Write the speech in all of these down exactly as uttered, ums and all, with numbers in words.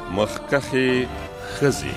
مخکخې ښځې.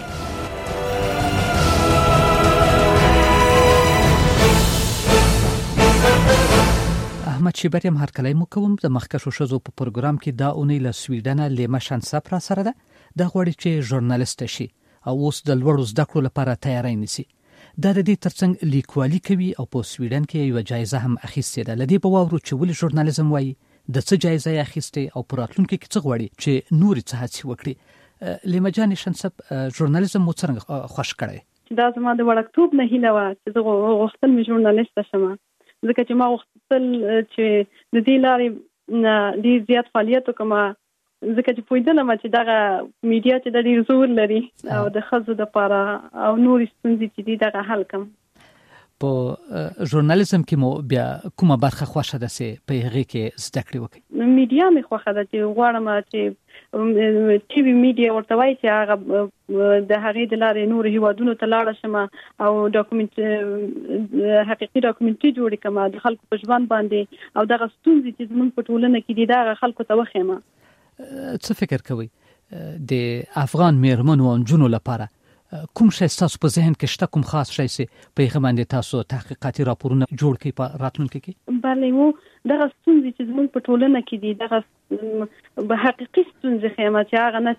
احمد شیبر یم هرکلی مو کوم. د مخکښو ښځو په پروګرام کې دا اونۍ له سویډنه لیمه شانسپ را سره ده. دا غواړي چې ژورنالیسته شي او اوس د لوړو زده کړو لپاره تیاری نیسي. دا د دې ترڅنګ لیکوالي کوي او په سویډن کې یوه جایزه هم اخیستې ده. له دې به واورو چې ولې ژورنالیزم وایي، د څه جایزه یې اخیستې او په راتلونکي کې څه غواړي چې نورې څه هڅې وکړي. لیمه جانې شانسپ، ژورنالیزم مو څرنګه خوښ کړی؟ دا زما د وړکتوب نه هیله وه چې زه غوښتل مې ژورنالیسته شم، ځکه چې ما غوښتل چې د دې لارې نه ډېر زیات فعالیت وکړم، ځکه چې پوهېدلم چې دغه میډیا چې د ډېر زور لري او د ښځو دپاره او نورې ستونزې چې دي دغه حل کړم. په ژورنالیزم کې مو بیا کومه برخه خوښه ده چې په هغې کې زده کړې وکړئ؟ میډیا مې خوښه ده چې غواړم چې ټي وي میډیا ورته وایي چې هغه د هغې د لارې نورو هیوادونو ته لاړه شم او ډاکومنت حقیقي ډاکومنټري جوړې کړم د خلکو په ژوند باندې او دغه ستونزې چې زموږ په ټولنه کې دي دغه خلکو ته وښیم. څه فکر کوئ د افغان میرمنو او نجونو لپاره کوم شی ستاسو په ذهن کې شته، کوم خاص شی چې په هغه باندې تاسو تحقیقاتي راپورونه جوړ کړئ په راتلونکي کې؟ بله، و دغه ستونزې چې زموږ په ټولنه کې دي دغه به حقیقي ستونزې ښیم، چې هغه نه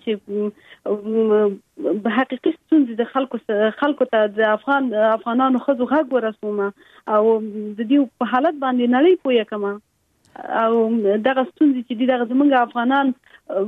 چې به حقیقي ستونزې د خلکو خلکو ته د افغان افغانانو ښځو غږ ورسوم او د دې په حالت باندې نړۍ پوهه کړم او دغه ستونزې چې دي دغه زموږ افغانان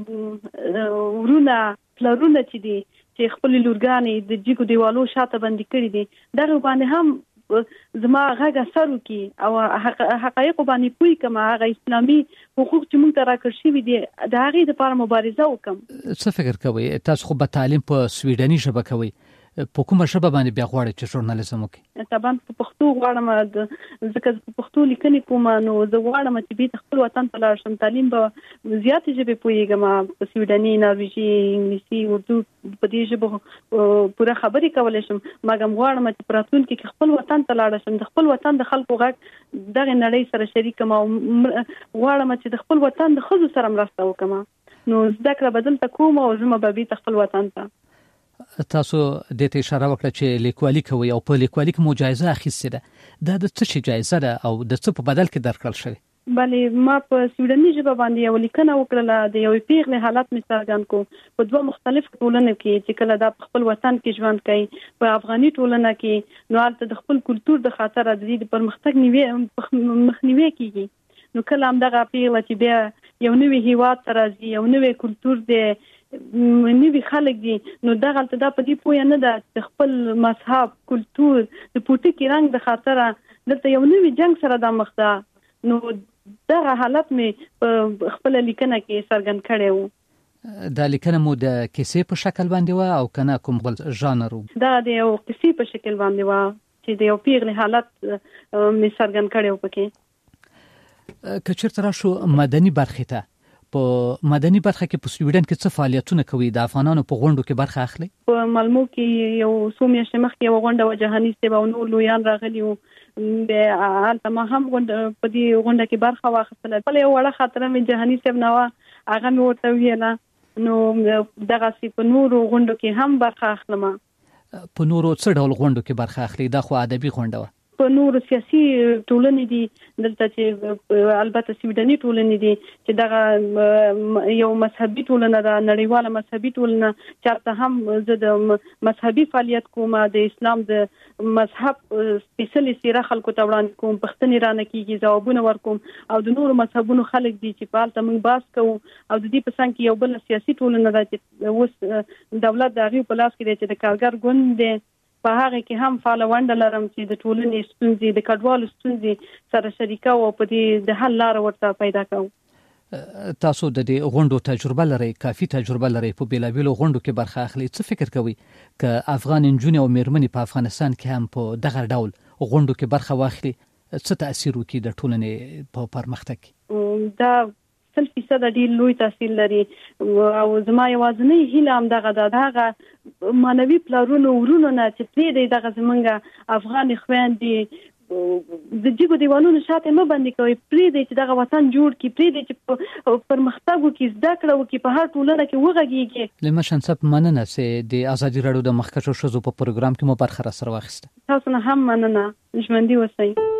ورونه پلرونه چې دي چې خپل لورګانې د جګو دیوالو شاته بندي کړي دي، دغه باندې هم زما غږ اثر وکړي او حقایقو باندې پوه کړم، هغه اسلامي حقوق چې موږ ته راکړل شوي دي د هغې دپاره مبارزه وکړم. څه فکر کوئ؟ تاسو خو به تعلیم په سویډني ژبه کوئ، په کومه ژبه باندې بیا غواړئ چې ژورنالیزم وکړئ؟ طبعا په پښتو غواړم، ځکه په پښتو لیکنې کوم نو زه غواړم چې بیرته خپل وطن ته لاړ شم. تعلیم به زیاتې ژبې پوهېږم، په سویډني، نارویجي، انګلیسي، اردو، په دې ژبو پوره خبرې کولی شم، مګر غواړم چې په راتلونکي کې خپل وطن ته لاړ شم، د خپل وطن د خلکو غږ دغې نړۍ سره شریک کړم او غواړم چې د خپل وطن د ښځو سره مرسته وکړم. نو زده کړه به دلته کوم او زه به بیرته خپل وطن ته. تاسو دې ته اشاره وکړه چې لیکوالي کوي او په لیکوالي کې مو جایزه اخیستې ده. دا د څه شي جایزه ده او د څه په بدل کې درکړل شوې؟ بله، ما په سویډني ژبه باندې یو لیکنه وکړله، د یوې پیغلې حالت مې څرګند کړو په دوه مختلف ټولنو کې چې کله دا په خپل وطن کې ژوند کوي، په افغاني ټولنه کې، نو هلته د خپل کلتور د خاطره د دې د پرمختګ مخنیوی کېږي. نو کله همدغه پیغله چې بیا یو نوي هیواد ته راځي، یو نوی کلتور دی، نوي خلک دي، نو دغه هلته دا په دې پوهه نه ده چې خپل مذهب، کلتور د پوټکي رنګ د خاطره دلته یو نوي جنګ سره دا مخ ده. نو دغه حالت مې په خپله لیکنه کې څرګند کړی و. دا لیکنه مو د کیسې په شکل باندې وه او که نه کوم بل ژانر و؟ دا د یو کیسې په شکل باندې وه چې د یو پیغلې حالت مې څرګند کړی و پکې. که چېرته راشو مدني برخې ته، په مدني برخه کې په سویډن کې څه فعالیتونه کوي؟ د افغانانو په غونډو کې برخه اخلي؟ په مالمو کې یو څو میاشتې مخکې یوه غونډه وه، جهاني صاحب او نور لویان راغلي وو، هلته ما هم په دې غونډه کې برخه واخیستله. بله یو وړه خاطره مې جهاني صاحب نه وه، هغه مې ورته وویله. نو دغسې په نورو غونډو کې هم برخه اخلم. په نورو څه ډول غونډو کې برخه اخلي؟ دا خو ادبي غونډه وه. په نورو سیاسي ټولنې دي دلته چې البته سویډني ټولنې دي چې دغه یو مذهبي ټولنه ده، نړیواله مذهبي ټولنه چې هلته هم زه د مذهبي فعالیت کوم، د اسلام د مذهب سپېڅلې څېره خلکو ته وړاندې کوم، پوښتنې رانه کېږي، ځوابونه ورکوم، او د نورو مذهبونو خلک دي چې په هلته موږ بحث کوو. او د دې په څنګ کې یو بله سیاسي ټولنه ده چې اوس دولت د هغې په لاس کې دی چې د کارګر ګوند دی، په هغه کې هم فعاله ونډه لرم چې د ټولنې ستونزې، د کډوالو ستونزې سره شریکه او په دې د حل لاره ورته پیدا کوو. تاسو د دې غونډو تجربه لرئ، کافي تجربه لرئ، په بېلابېلو غونډو کې برخه اخلئ. څه فکر کوئ که افغان نجونې او میرمنې په افغانستان کې هم په دغه ډول غونډو کې برخه واخلي، څه تأثیر وکړي د ټولنې په پرمختګ کې؟ دا سل فیصده ډېر لوی تاثیر لري او زما یوازینۍ هیله همدغه ده، د هغه معنوي پلارونو ورونو نه چې پرېږدئ دغه زموږ افغانې خویندې د جګو دیوالونو شاته مې باندې کوي پرې دې چې دغه وطن جوړ کی پرې دې چې پرمختګ وکړي زده کړه وکړي په هر ټولنه کې وغږیږي. لما شنصب مننه چې د ازادي راډیو د مخکښو شزو په پروګرام کې مو برخه را سره واخیسته. تاسو نه هم مننه. ژوندي اوسئ.